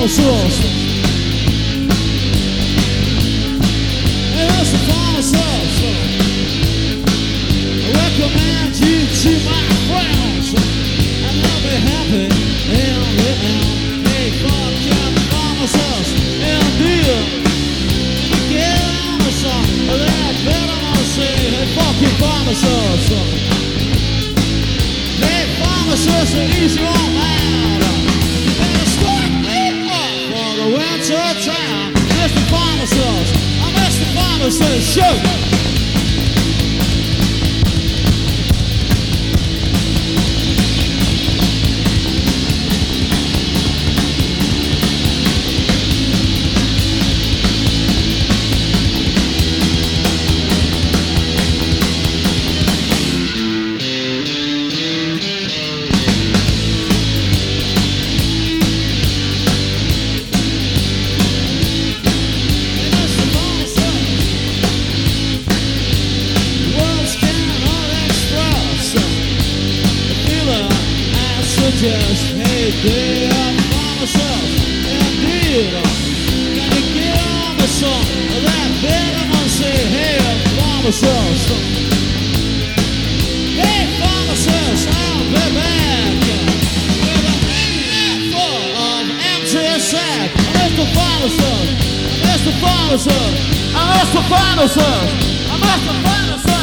pharmacist. Hey, Mr. Pharmacist, I recommend you to my friends, and they'll be happy in the end. Hey, fucking pharmacist, indeed. Get on the song, that better not say, hey, fucking pharmacist. Hey, pharmacist, ease your mind. And start me up for the winter time. Mr. Pharmacist, I'm Mr. Pharmacist, shoot. Just hey, they are pharmacists, indeed. Can you get on the song? That better man say, hey, pharmacist. Hey, pharmacist, I'll be back with a handful of empty sack. Mr. Pharmacist, Mr. Pharmacist, Mr. Pharmacist, Mr. Pharmacist.